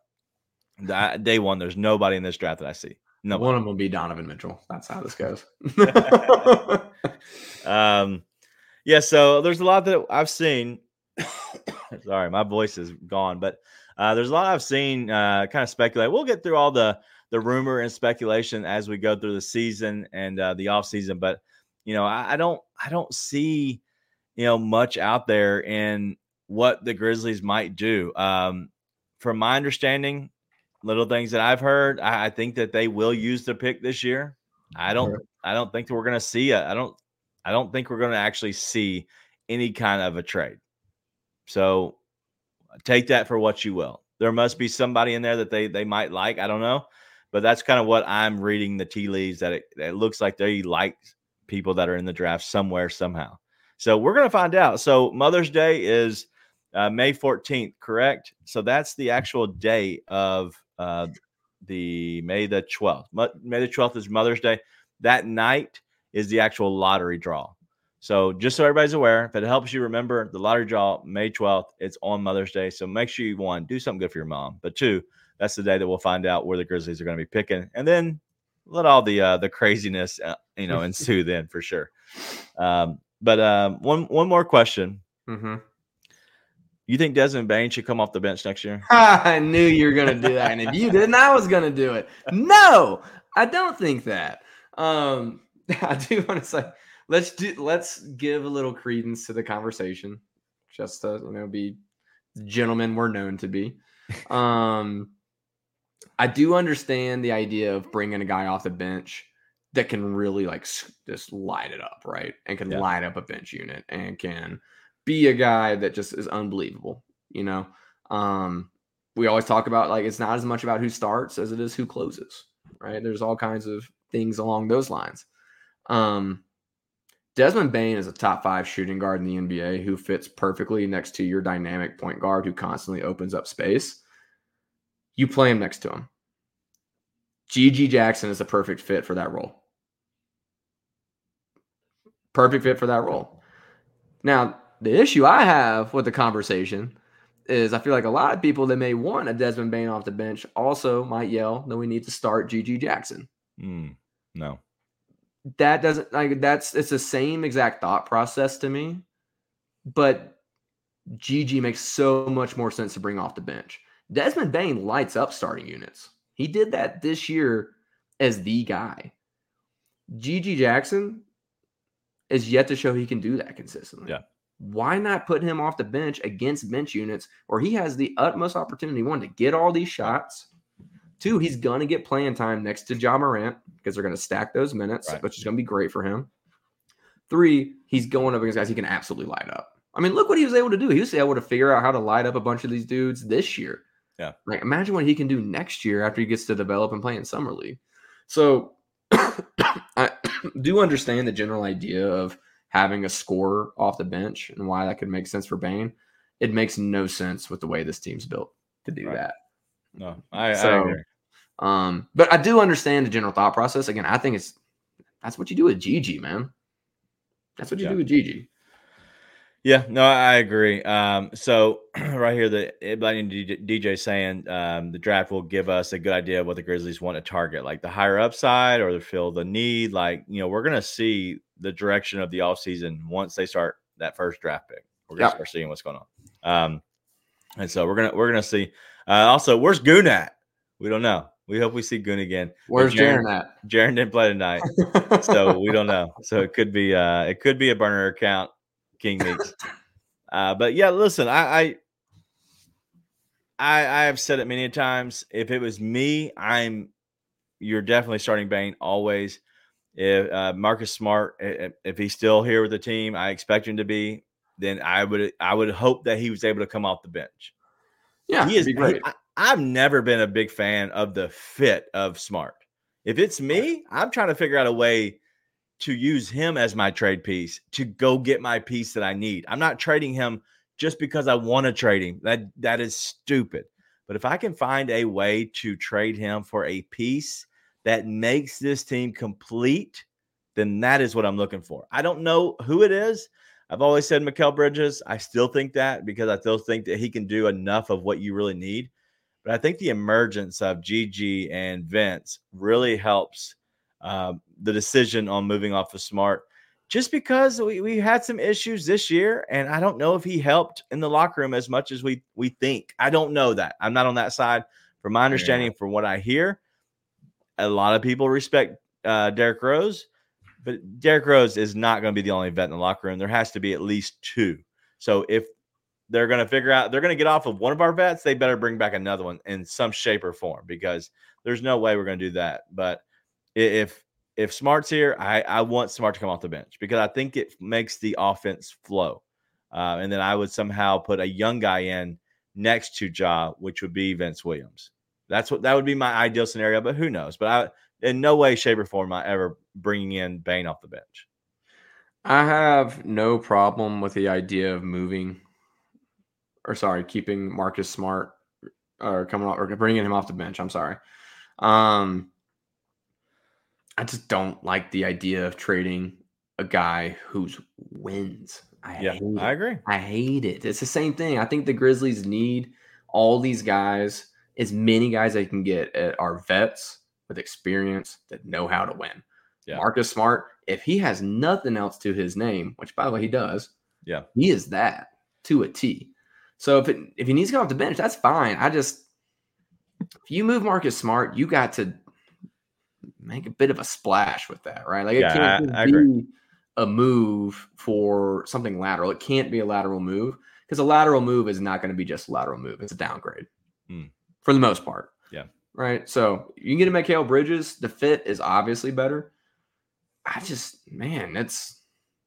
day one, there's nobody in this draft that I see. Nobody. One of them will be Donovan Mitchell. That's how this goes. So there's a lot that I've seen. Sorry, my voice is gone. But there's a lot I've seen kind of speculate. We'll get through all the rumor and speculation as we go through the season and the offseason. But I don't see, much out there in what the Grizzlies might do. From my understanding, little things that I've heard, I think that they will use the pick this year. I don't think that we're going to see it. I don't think we're going to actually see any kind of a trade. So take that for what you will. There must be somebody in there that they might like. I don't know, but that's kind of what I'm reading the tea leaves, that it looks like they like people that are in the draft somewhere, somehow. So we're going to find out. So Mother's Day is May 14th, correct? So that's the actual day of the May the 12th. May the 12th is Mother's Day. That night is the actual lottery draw. So just so everybody's aware, if it helps you remember, the lottery draw, May 12th, it's on Mother's Day. So make sure you, one, do something good for your mom. But two, that's the day that we'll find out where the Grizzlies are going to be picking. And then let all the craziness, ensue then for sure. But one more question. Mm-hmm. You think Desmond Bane should come off the bench next year? I knew you were going to do that. And if you didn't, I was going to do it. No, I don't think that. I do want to say, let's give a little credence to the conversation, just to be gentlemen we're known to be. I do understand the idea of bringing a guy off the bench that can really just light it up, right? And can light up a bench unit and can be a guy that just is unbelievable. We always talk about, like, it's not as much about who starts as it is who closes, right? There's all kinds of things along those lines. Desmond Bane is a top 5 shooting guard in the NBA who fits perfectly next to your dynamic point guard who constantly opens up space. You play him next to him. GG Jackson is a perfect fit for that role. Perfect fit for that role. Now, the issue I have with the conversation is I feel like a lot of people that may want a Desmond Bane off the bench also might yell that we need to start GG Jackson. No. That doesn't, like, it's the same exact thought process to me, but GG makes so much more sense to bring off the bench. Desmond Bane lights up starting units. He did that this year as the guy. GG Jackson is yet to show he can do that consistently. Yeah. Why not put him off the bench against bench units where he has the utmost opportunity, 1, to get all these shots, 2, he's going to get playing time next to Ja Morant because they're going to stack those minutes, right, which is going to be great for him. 3, he's going up against guys he can absolutely light up. I mean, look what he was able to do. He was able to figure out how to light up a bunch of these dudes this year. Yeah. Like, imagine what he can do next year after he gets to develop and play in Summer League. So I do understand the general idea of having a scorer off the bench and why that could make sense for Bane. It makes no sense with the way this team's built to do that. No, I agree. But I do understand the general thought process. Again, I think that's what you do with GG, man. That's what you do with GG. Yeah, no, I agree. So right here, the DJ saying the draft will give us a good idea of what the Grizzlies want to target, like the higher upside or the need. Like, we're going to see the direction of the offseason once they start that first draft pick. We're going to start seeing what's going on. And so we're gonna see. Also, where's Goon at? We don't know. We hope we see Goon again. Where's Jaren at? Jaren didn't play tonight, so we don't know. So it could be a burner account. King Meeks. But yeah, listen, I have said it many times. If it was me, you're definitely starting Bane always. If Marcus Smart, if he's still here with the team, I expect him to be, then I would hope that he was able to come off the bench. Yeah, he is great. I've never been a big fan of the fit of Smart. If it's me, I'm trying to figure out a way to use him as my trade piece to go get my piece that I need. I'm not trading him just because I want to trade him. That is stupid. But if I can find a way to trade him for a piece that makes this team complete, then that is what I'm looking for. I don't know who it is. I've always said Mikal Bridges. I still think that because I still think that he can do enough of what you really need. But I think the emergence of GG and Vince really helps the decision on moving off of Smart, just because we had some issues this year, and I don't know if he helped in the locker room as much as we think. I don't know that. I'm not on that side. From my understanding, from what I hear, a lot of people respect Derrick Rose, but Derrick Rose is not going to be the only vet in the locker room. There has to be at least 2. So if they're going to figure out they're going to get off of one of our vets, they better bring back another one in some shape or form, because there's no way we're going to do that. But if Smart's here, I want Smart to come off the bench because I think it makes the offense flow. And then I would somehow put a young guy in next to Ja, which would be Vince Williams. That would be my ideal scenario, but who knows? But in no way, shape, or form am I ever bringing in Bane off the bench. I have no problem with the idea of keeping Marcus Smart or bringing him off the bench. I'm sorry. I just don't like the idea of trading a guy who's wins. I agree. I hate it. It's the same thing. I think the Grizzlies need all these guys, as many guys they can get are vets with experience that know how to win. Yeah. Marcus Smart, if he has nothing else to his name, which by the way he does, he is that to a T. So if he needs to come off the bench, that's fine. If you move Marcus Smart, you got to make a bit of a splash with that, right? Like it can't be a move for something lateral. It can't be a lateral move because a lateral move is not going to be just a lateral move. It's a downgrade for the most part. Yeah. Right. So you can get a Mikal Bridges. The fit is obviously better.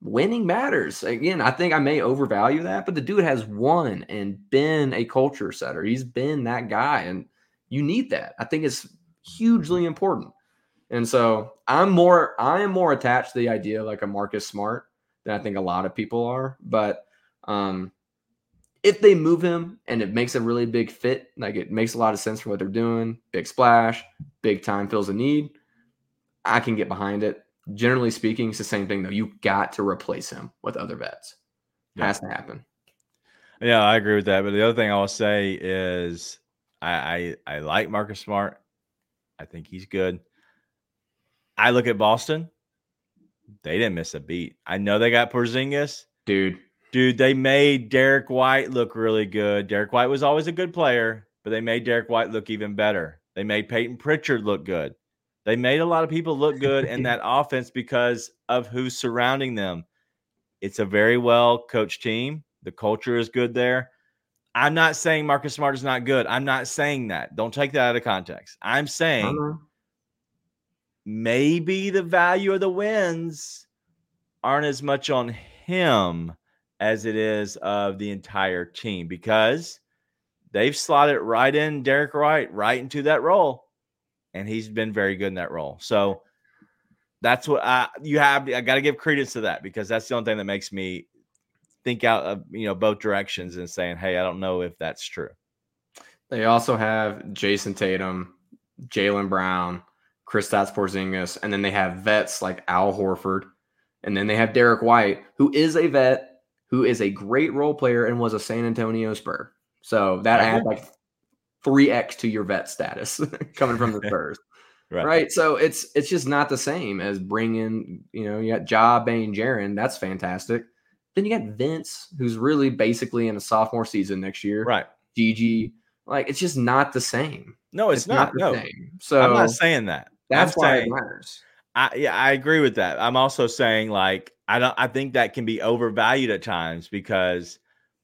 winning matters. Again, I think I may overvalue that, but the dude has won and been a culture setter. He's been that guy, and you need that. I think it's hugely important. And so I am more attached to the idea of like a Marcus Smart than I think a lot of people are. But if they move him and it makes a really big fit, like it makes a lot of sense for what they're doing, big splash, big time fills a need, I can get behind it. Generally speaking, it's the same thing, though. You got to replace him with other vets. It has to happen. Yeah, I agree with that. But the other thing I will say is I like Marcus Smart. I think he's good. I look at Boston. They didn't miss a beat. I know they got Porzingis. Dude, they made Derek White look really good. Derek White was always a good player, but they made Derek White look even better. They made Peyton Pritchard look good. They made a lot of people look good in that offense because of who's surrounding them. It's a very well-coached team. The culture is good there. I'm not saying Marcus Smart is not good. I'm not saying that. Don't take that out of context. I'm saying maybe the value of the wins aren't as much on him as it is of the entire team because they've slotted right in Derek White right into that role. And he's been very good in that role. So that's what I got to give credence to that because that's the only thing that makes me think out of, both directions and saying, hey, I don't know if that's true. They also have Jason Tatum, Jaylen Brown, Kristaps Porzingis, and then they have vets like Al Horford. And then they have Derek White, who is a vet, who is a great role player and was a San Antonio Spur. So that adds like 3x to your vet status coming from the Spurs. Right. So it's just not the same as bringing, you got Ja, Bane, Jaren. That's fantastic. Then you got Vince, who's really basically in a sophomore season next year. Right. Gigi. Like, it's just not the same. No, it's not. the same. So I'm not saying that. That's why it matters. I agree with that. I'm also saying I think that can be overvalued at times because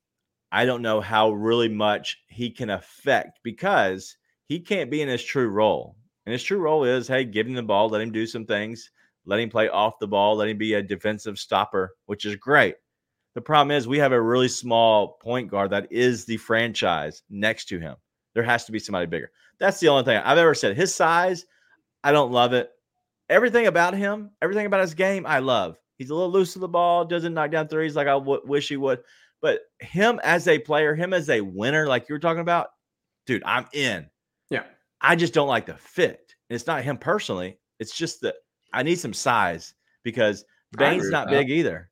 I don't know how really much he can affect because he can't be in his true role. And his true role is, hey, give him the ball, let him do some things, let him play off the ball, let him be a defensive stopper, which is great. The problem is we have a really small point guard that is the franchise next to him. There has to be somebody bigger. That's the only thing I've ever said. His size, I don't love it. Everything about him, everything about his game, I love. He's a little loose to the ball, doesn't knock down threes like I wish he would. But him as a player, him as a winner, like you were talking about, dude, I'm in. Yeah. I just don't like the fit. And it's not him personally. It's just that I need some size because Bane's not big either.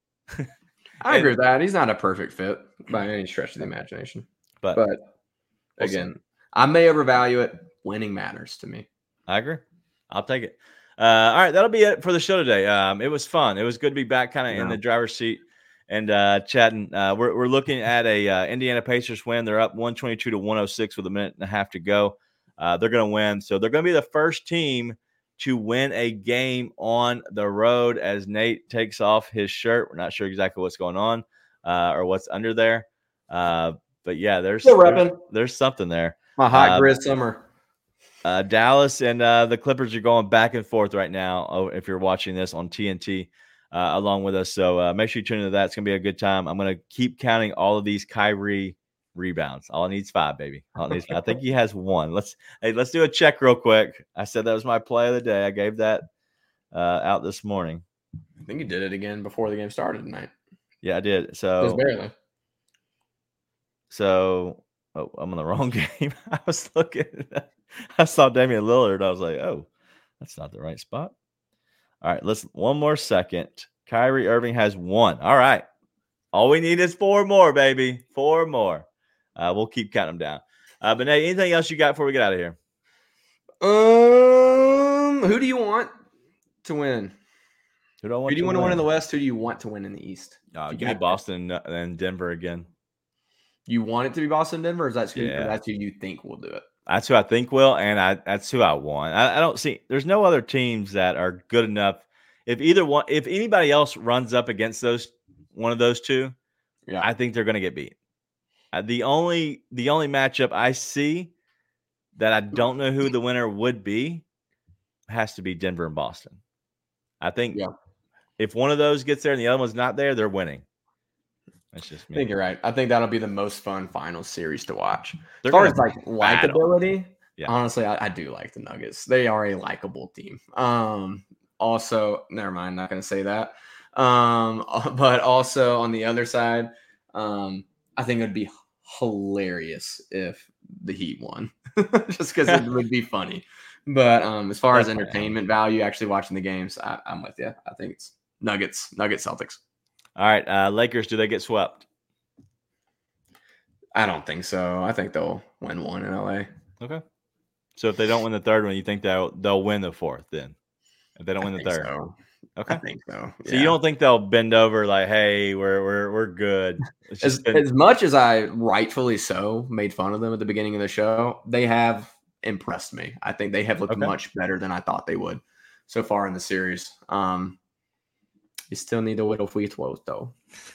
I agree with that. He's not a perfect fit by any stretch of the imagination. But again, I may overvalue it. Winning matters to me. I agree. I'll take it. All right, that'll be it for the show today. It was fun. It was good to be back kind of in the driver's seat and chatting. We're looking at a Indiana Pacers win. They're up 122-106 with a minute and a half to go. They're going to win. So they're going to be the first team to win a game on the road as Nate takes off his shirt. We're not sure exactly what's going on or what's under there. But yeah, there's something there. My hot grid summer. Dallas and the Clippers are going back and forth right now. If you're watching this on TNT along with us. So make sure you tune into that. It's going to be a good time. I'm going to keep counting all of these Kyrie rebounds. All I need is 5, baby. I think he has 1. Let's do a check real quick. I said that was my play of the day. I gave that out this morning. I think you did it again before the game started tonight. Yeah, I did. So just barely. So I'm on the wrong game. I was looking. I saw Damian Lillard. I was like, oh, that's not the right spot. All right, listen. One more second. Kyrie Irving has 1. All right. All we need is 4 more, baby. 4 more. We'll keep counting them down. But Nate, anything else you got before we get out of here? Who do you want to win? Who do you want to win in the West? Who do you want to win in the East? Give me Boston and Denver again. You want it to be Boston, Denver? Or that's who you think will do it? That's who I think will, and that's who I want. I don't see. There's no other teams that are good enough. If anybody else runs up against one of those two, I think they're going to get beat. The only matchup I see that I don't know who the winner would be has to be Denver and Boston. I think if one of those gets there and the other one's not there, they're winning. That's just I me. think you're right. I think that'll be the most fun final series to watch. They're As far gonna as like battle. likability, Yeah. honestly, I do like the Nuggets. They are a likable team. Also, never mind, not going to say that. But also on the other side, I think it would be hilarious if the Heat won, just because it would be funny. But as far as entertainment value, actually watching the games, I'm with you. I think it's Nuggets, Celtics. All right, Lakers, do they get swept? I don't think so. I think they'll win one in LA. Okay. So if they don't win the third one, you think they'll win the fourth then? If they don't win the third. So. Okay. I think so. Yeah. So you don't think they'll bend over like, hey, we're good. As much as I rightfully so made fun of them at the beginning of the show, they have impressed me. I think they have looked much better than I thought they would so far in the series. You still need a little free throws though.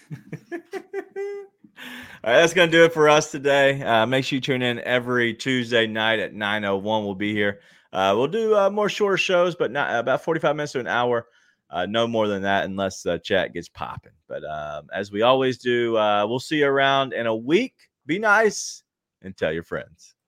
All right, that's going to do it for us today. Make sure you tune in every Tuesday night at 9:01. We'll be here. We'll do more shorter shows, but not about 45 minutes to an hour. No more than that unless the chat gets popping. But as we always do, we'll see you around in a week. Be nice and tell your friends.